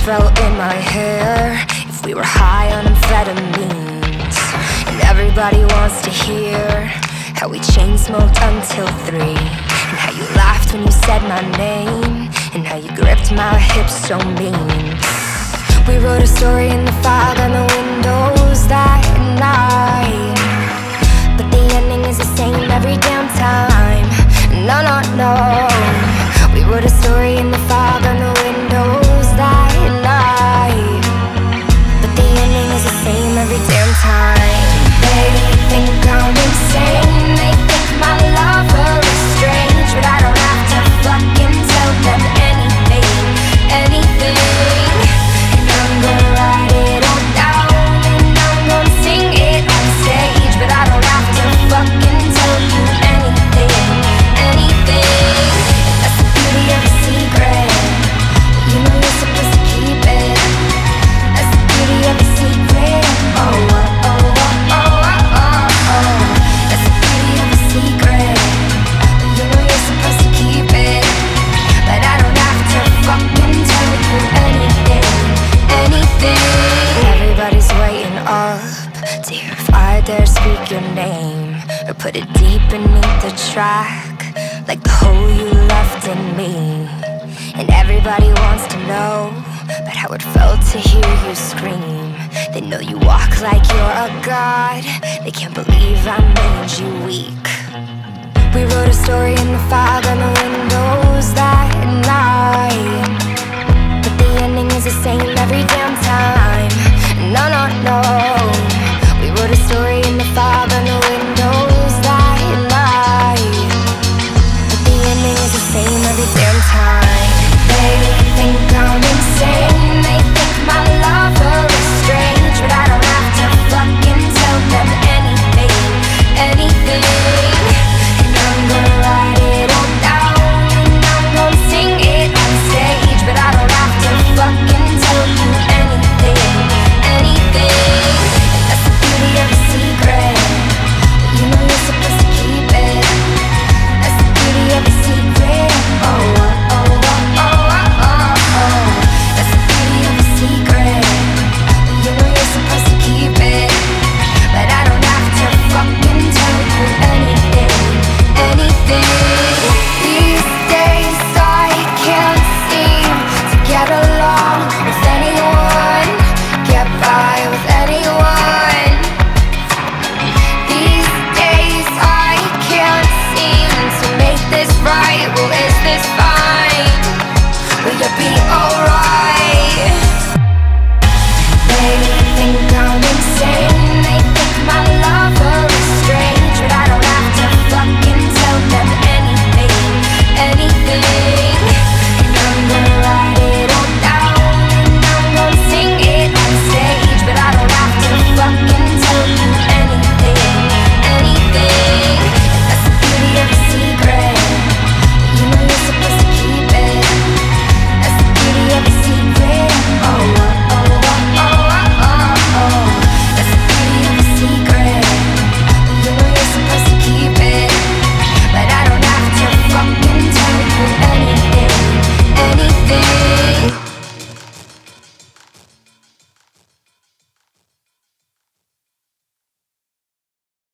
felt in my hair if we were high on amphetamines. And everybody wants to hear how we chain smoked until 3, and how you laughed when you said my name, and how you gripped my hips so mean. We wrote a story in the fog on the windows that night, but the ending is the same every damn time. No, no, no. We wrote a story in the fog on the windows that night, but the ending is the same every damn time. They think I'm insane, they think my lover is strange, but I don't have to fucking tell them anything, anything. And I'm gonna write it all down, and I'm gonna sing it on stage, but I don't have to fucking tell you anything, anything. And that's the beauty of a secret, you know you're supposed to keep it. That's the beauty of a secret. Oh, oh, oh, oh, oh, oh, oh. That's the beauty of a secret, you know you're supposed to keep it, but I don't have to fucking tell you anything, anything. Everybody's waiting up to hear if I dare speak your name, or put it deep beneath the track, like the hole you left in me. And everybody wants to know about how it felt to hear you scream. They know you walk like you're a god, they can't believe I made you weak. We wrote a story in the fog on the windows that night,